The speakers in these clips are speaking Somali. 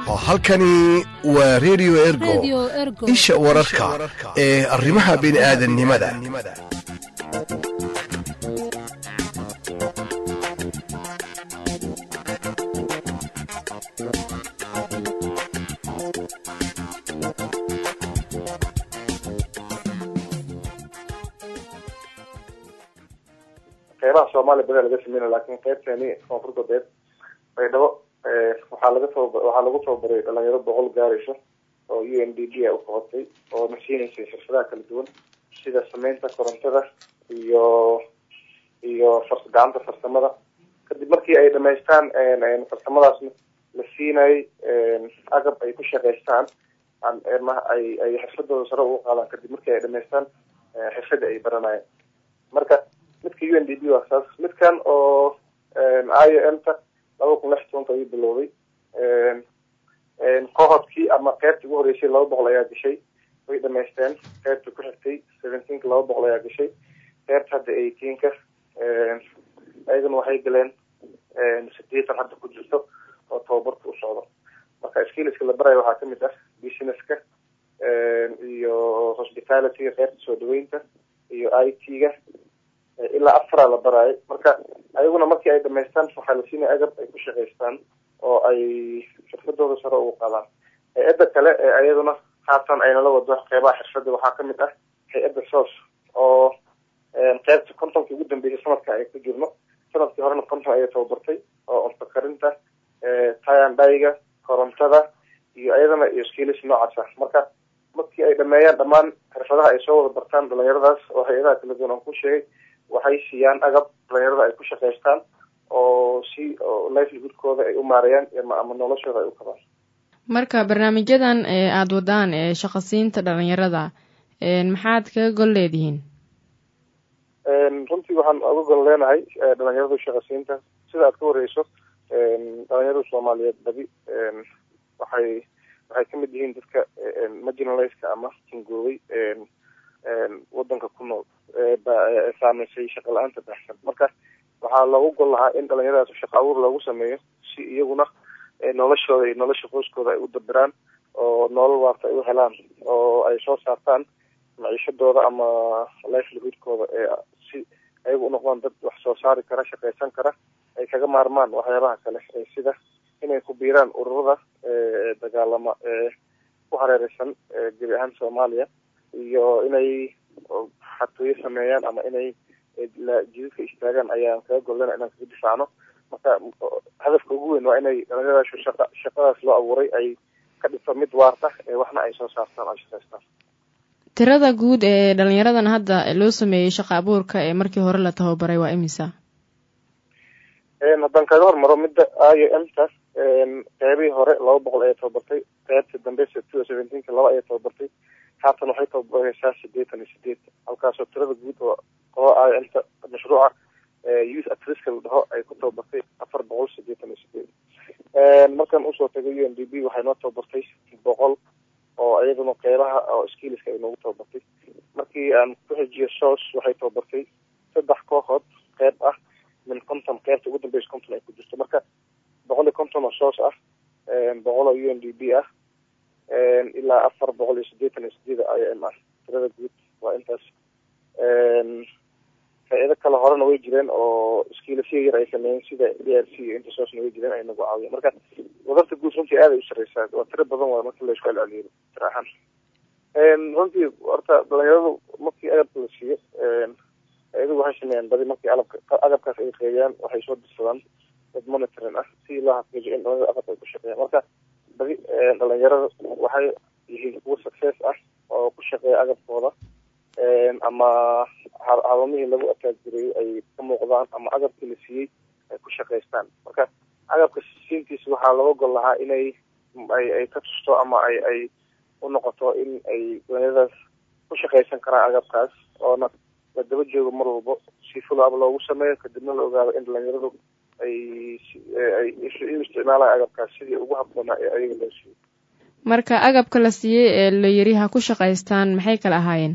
halkani waa Radio Ergo isha wararka ee arrimaha bini'aadanimada. qeybaha Soomaaliya badan laga sameeyay laakiin qaybtani koonfurta beed ay dhabo waxaa lagu soo baray dhalinyaro 100 gaarayso oo UNDP u qabatay oo masiinaysa shirkadaha kala duwan sida sameynta korontada iyo farsamada kadib markii ay dhameystaan farsamadaas la siinay agab ay ku shaqeystaan ay xirfadooda sare u qaadaan kadib markii ay dhameystaan xirfada ay baranayaan marka midkii UNDP waa saas midkan oo IOM-ta 2016 ay bilowday qohodkii ama qaybtii ugu horeysay 200 ayaa gashay way dhameysteen qaybtii ku xigtay 17 200 ayaa gashay qaybta hadda 18ka ayagana waxay galeen 80 hadda ku jirto oo tababarka u socdo marka skills la barayo waxaa kamid ah businesska iyo hospitality qaybta soo dhaweynta iyo IT-ga ilaa 4 la barayo marka ayaguna markii ay dhameystaan waxa la siinay agab ay ku shaqeystaan oo ay xirfadooda sare u qaadaan hay'adda kale ee ayaduna haatan ayna la wado qeybaha xirfadda waxaa kamid ah hay'adda SOS oo qaybta kontonka ugu dambeeyay sanadka ay ku jirno sanadkii horena konton ay tababartay oo cunto karinta tayandayga korontada iyo ayadana iyo skills noocaas ah marka markii ay dhameeyaan dhammaan xirfadaha ay soo wada bartaan dhalinyaradaas oo hay'adaha kala duwan oo ku sheegay waxay siiyaan agab dhalinyarada ay ku shaqeystaan oo si livelihoodkooda ay u maareeyaan ama noloshooda ay u kabaan marka barnaamijyadan aad wadaan shaqasiinta dhalinyarada maxaad kaga gol leedihiin runtii waxaan uga gol leenahay dhalinyarada shaqasiinta sida aad ka wareyso dhalinyarada Soomaaliyeed badi waxay kamid yihiin dadka marginalized ama tingoobay wadanka ku nool saameysay shaqo la'aanta baxsan marka waxaa loogu gol lahaa in dhalinyaradaas shaqo abuur loogu sameeyo si iyaguna noloshooda iyo nolosha qoyskooda ay u dabiraan oo nolol waarta ay u helaan oo ay soo saartaan maciishadooda ama livelihoodkooda si ayagu u noqdaan dad wax soo saari kara shaqaysan kara ay kaga maarmaan waxyaabaha kale sida inay ku biiraan ururada dagaalama ku hareeraysan gebi ahaan Soomaaliya iyo inay xatooyo sameeyaan ama inay jidadka istaagaan ayaan kaga golana inaan kaga difaacno marka hadafka ugu weyn waa inay dhalinyaradaas shaqadaas loo abuuray ay ka dhigto mid waarta waxna ay soo saartaan ay shaqaystaan tirada guud ee dhalinyaradan hadda loo sameeyay shaqo abuurka ee markii hore la tababaray waa imisa haddaan kaga hormaro midda IOM-ta qaybihii hore 200 ay tababartay qaybta dambe 17 2 ay tababartay haatan waxay tababaraysaa 88 halkaasoo tirada guud oo IOM-ta mashruuca youth at risk la dhaho ay ku tababartay 488 markaan usoo tagay UNDP waxay noo tababartay 100 oo ayaduna qeybaha oo skillska ay noogu tababartay markii aan ku xijiyo SOS waxay tababartay 3 kooxood qeyb ah min konton qaybta ugu dambeysay konton ay ku jirto marka 150 oo SOS ah 100 oo UNDP ah ilaa 488 IOM ah tirada guud waa intaas hay'ado kale horena way jireen oo skills yar ay sameeyeen sida DRC iyo inta SOS-na way jireen ay nagu caawiyeen marka wadarta guud runtii aad ay u sareysaa waa tiro badan waa marka la isku celceliyo tirahan runtii horta dhalinyaradu markii agabka la siiyo ayadu waxay sameeyaan badi markii agabkaas ay qeybiyaan waxay soo dirsadaan dad monitoring ah si loo xaqiijiyo in dhalinyarada agabka ay ku shaqeeyaan marka badi dhalinyarada waxay yihiin kuwa success ah oo ku shaqeeya agabkooda ama xarumihii lagu ataajiray ay ka muuqdaan ama agabkii la siiyey ay ku shaqeystaan marka agabka siintiisa waxaa looga gol lahaa inay ay ka tusto ama ay u noqoto in ay dhalinyaradaas ku shaqeysan karaan agabkaas oona la daba joogo mar walbo si follow-up loogu sameeyo kadibna la ogaado in dhalinyaradu ay isticmaalaan agabkaas sidii ugu habboonaa ee ayaga loo siiyey marka agabka la siiyey ee la yiri ha ku shaqeystaan maxay kala ahaayeen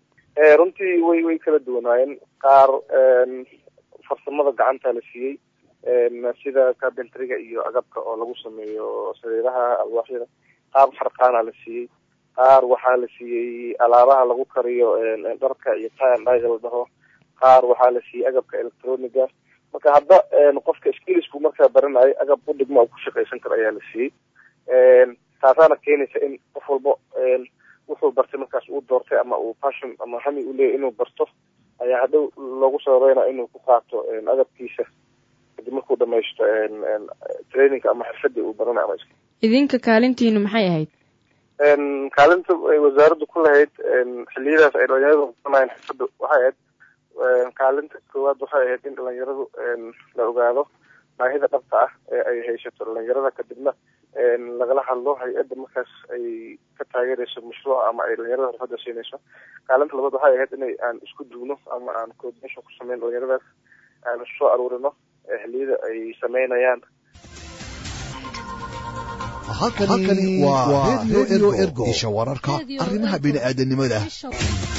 runtii way kala duwanaayeen qaar farsamada gacanta la siiyey sida carpentryga iyo agabka oo lagu sameeyo sariiraha alwaaxyada qaar farqaana la siiyey qaar waxaa la siiyey alaabaha lagu kariyo dharka iyo tie and dye la dhaho qaar waxaa la siiyey agabka electroniga marka hadda qofka skillsku markaa baranayo agab u dhigma ku shaqaysan karo ayaa la siiyey taasaana keenaysa in qof walba wuxuu bartay markaas uu doortay ama uu passion ama hami u leeyahay inuu barto ayaa hadhow loogu sababeynaa inuu ku qaato agabkiisa kadib markuu dhamaysto traininga ama xirfadii uu baranayo idinka kaalintiinu maxay ahayd kaalinta wasaaraddu ku lahayd xilliyadaas ay dhalinyaradu baranayeen xirfadda waxay ahayd kaalinta koowaad waxay ahayd in dhalinyaradu la ogaado baahida dhabta ah ee ay haysato dhalinyarada kadibna lagala hadlo hay-adda markaas ay ka taageerayso mashruuca ama ay dhalinyarada xirfadda siinayso kaalinta labaad waxay ahayd inay aan isku duwno ama aan coordination ku sameyn dhalinyaradaas aan soo aruurino xilliyada ay sameynayaan halkani waa radio ergo isha wararka arrimaha bini'aadanimada